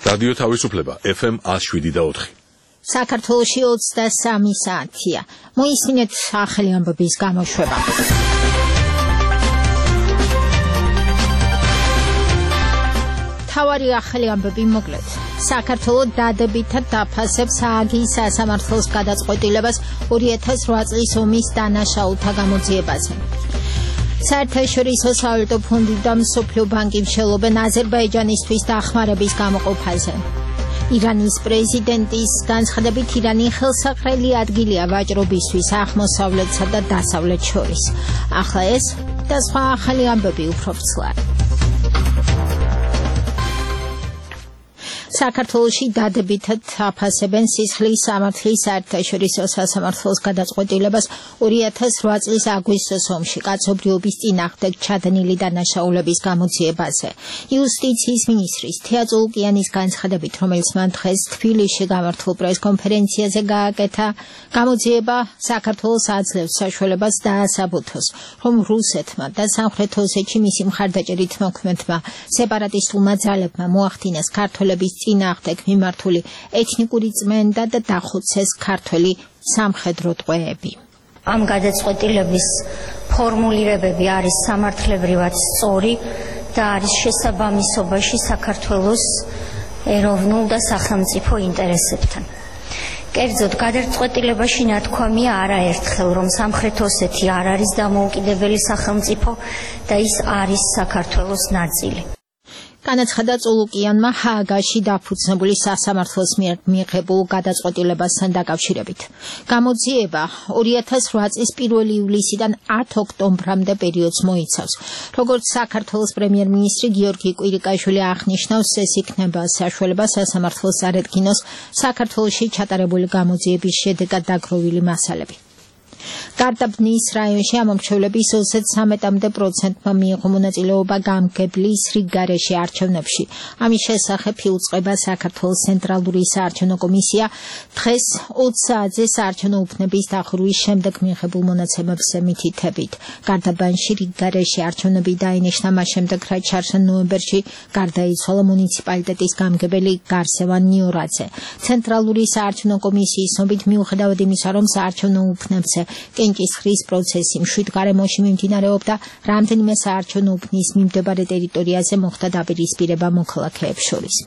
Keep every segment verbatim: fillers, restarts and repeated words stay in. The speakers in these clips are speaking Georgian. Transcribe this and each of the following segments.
რადიო თავისუფლება F M one oh seven და four. საქართველოში ოცდასამი საათია. მოისმინეთ ახალი ამბების გამოშვება. თავარი ახალი ამბები მოკლედ. საქართველოს დადებითად დაფასებს ააგის სასამართლოს გადაწყვეტილებას ორი ათას ოთხ წლის ომის დანაშაულთა გამოძიებაზე. საერთაშორისო სავალუტო ფონდი და მსოფლიო ბანკი მსჯელობენ აზერბაიჯანისთვის დახმარების გამოყოფაზე. ირანის პრეზიდენტის განცხადებით ირანი ხელსაყრელი ადგილია ვაჭრობისთვის აღმოსავლეთსა და დასავლეთ შორის. ახლა ეს და სხვა ახალი ამბები უფრო ფცლად. საქართველოში დადებითად აფასებენ სისხლის სამართლის საერთაშორისო სასამართლოს გადაწყვეტილებას ორი ათას ოთხ წლის აგვისტოს ომში კაცობრიობის წინააღმდეგ ჩადენილი დანაშაულების გამოძიებაზე. იუსტიციის მინისტრის თეა წულუკიანის განცხადებით, რომელიც მან დღეს თბილისში გამართულ პრესკონფერენციაზე გააკეთა, გამოძიება საქართველოს აძლევს საშუალებას დაასაბუთოს, რომ რუსეთმა და სამხრეთ ოსეთში მისი მხარდაჭერით მოქმედმა სეპარატისტულმა ძალებმა მოახდინეს ქართველების წინააღმდეგ მიმართული ეთნიკური წმენდა და დახოცეს ქართველი სამხედრო ტყვეები. ამ გადაწყვეტილების ფორმულირებები არის სამართლებრივად სწორი და არის შესაბამისობაში საქართველოს ეროვნულ და სახელმწიფო ინტერესებთან. კერძოდ, გადაწყვეტილებაში ნათქვამია არაერთხელ, რომ სამხრეთ ოსეთი არ არის დამოუკიდებელი სახელმწიფო და ის არის საქართველოს ნაწილი. განაცხადა წულუკიანმა ჰააგაში დაფუძნებული სასამართლოს მიერ მიიღებულ გადაწყვეტილებასთან დაკავშირებით. გამოძიება ორი ათას ოთხ წლის პირველი ივლისიდან ათი ოქტომბრამდე პერიოდს მოიცავს. როგორც საქართველოს პრემიერ-მინისტრი გიორგი კვირიკაშვილი აღნიშნავს, ეს იქნება საშუალება სასამართლოს წარედგინოს საქართველოში ჩატარებული გამოძიების შედეგად დაგროვილი მასალები. გარდაბნის რაიონში ამომრჩევლების ოცდამეტამდე პროცენტმა მიიღო მონაწილეობა გამგებლის რიგგარეშე არჩევნებში. ამის შესახებ იუწყება საქართველოს ცენტრალური საარჩევნო კომისია დღეს ოცი საათზე საარჩევნო უფლების დახურვის შემდეგ მიიღებულ მონაცემებზე მითითებით. გარდაბანში რიგგარეშე არჩევნები დაინიშნა მას შემდეგ, რაც ჩარშან ნოემბერში გარდაიცვალა მუნიციპალიტეტის გამგებელი გარსევან ნიორაძე. ცენტრალური საარჩევნო კომისიის ცნობით, მიუხედავად იმისა, რომ საარჩევნო უფლებზე კენჭისყრის პროცესი მშვიდ გარემოში მიმდინარეობდა, რამდენიმე საარჩევნო უბნის მიმდებარე ტერიტორიაზე მოხდა დაპირისპირება მოქალაქეებს შორის.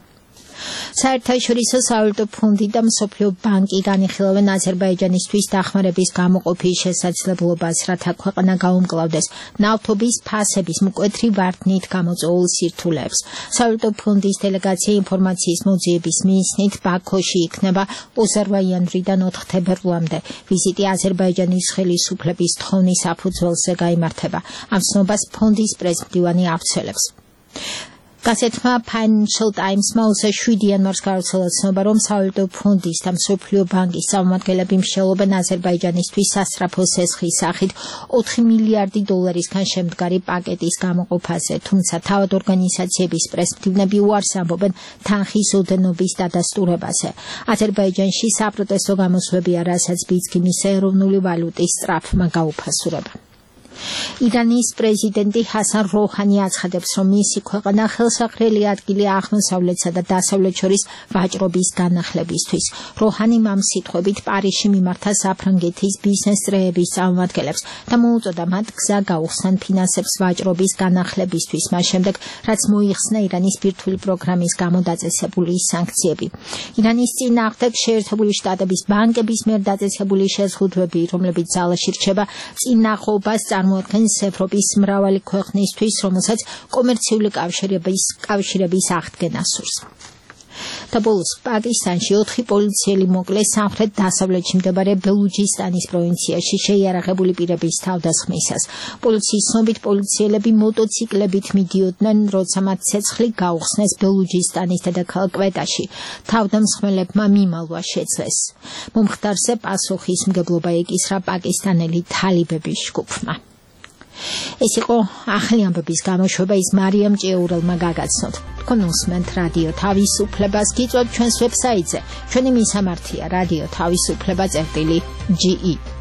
საერთაშორისო სავალუტო ფონდი და მსოფლიო ბანკი განიხილავენ აზერბაიჯანისთვის დახმარების გამოყოფის შესაძლებლობას, რათა ქვეყანა გაუმკლავდეს ნავთობის ფასების მკვეთრი ვარდნით გამოწვეულ სირთულეებს. სავალუტო ფონდის დელეგაცია ინფორმაციის მოძიების მიზნით ბაქოში იქნება ოცდაოთხ იანვრიდან ოთხ თებერვლამდე. ვიზიტი აზერბაიჯანის ხელისუფლების თხოვნის საფუძველზე გაიმართება. ამ ცნობას ფონდის პრეზიდენტი ავრცელებს. გაზეთმა Financial Times-მა შვიდი იანვარს გავრცელა ცნობა, რომ სავალუტო ფონდის და მსოფლიო ბანკის წარმომადგენლები მსჯელობენ აზერბაიჯანისთვის სასწრაფო სესხის სახით ოთხი მილიარდი დოლარისგან შემდგარი პაკეტის გამოყოფაზე, თუმცა თავად ორგანიზაციების პრეზიდენტები უარს ამბობენ თანხის ოდენობის დადასტურებაზე. აზერბაიჯანში საპროტესტო გამოსვლებია, რასაც ბიძგინის ეროვნული ვალუტის სწრაფმა გაუფასურება. ირანის პრეზიდენტი ჰასან როჰანი აცხადებს, რომ მისი ქვეყანა ხელსაყრელი ადგილია აღმოსავლეთსა და დასავლეთ შორის ვაჭრობის განახლებისთვის. როჰანიმ ამ სიტყვებით პარიზში მიმართა საფრანგეთის ბიზნეს წრეების წარმომადგენლებს და მოუწოდა მათ გზა გაუხსნან ფინანსებს ვაჭრობის განახლებისთვის, მას შემდეგ, რაც მოიხსნა ირანის ბირთვული პროგრამის გამო დაწესებული სანქციები. ირანის წინააღმდეგ შეერთებული შტატების ბანკების მიერ დაწესებული შეზღუდვები, რომლებიც ძალაში რჩება, წინააღობას წარმოადგენს ევროპის მრავალი ქვეყნისთვის, რომელსაც კომერციული კავშირების კავშირების აღდგენა სურს. და ბოლოს პაკისტანში ოთხი პოლიციელი მოკლეს სამხრეთ დასავლეთში მდებარე ბელუჯისტანის პროვინციაში შეიარაღებული პირების თავდასხმისას. პოლიციის ცნობით, პოლიციელები მოტოციკლებით მიდიოდნენ, როცა მათ ცეცხლი გაუხსნეს ბელუჯისტანის დედაქალაქ კვეტაში. თავდამსხმელებმა მიმალვა შეძლეს. მომხდარზე პასუხისმგებლობა ეკისრა პაკისტანელი თალიბების ჯგუფმა. ეს იყო ახალი ამბების გამოშვება, ის მარიამ ჭიაურელმა გაგაცნოთ. თქვენ უსმენთ რადიო თავისუფლებას, გიწვევთ ჩვენს ვებსაიტზე. ჩვენი მისამართია რადიო თავისუფლება წერტილი ჯი ი.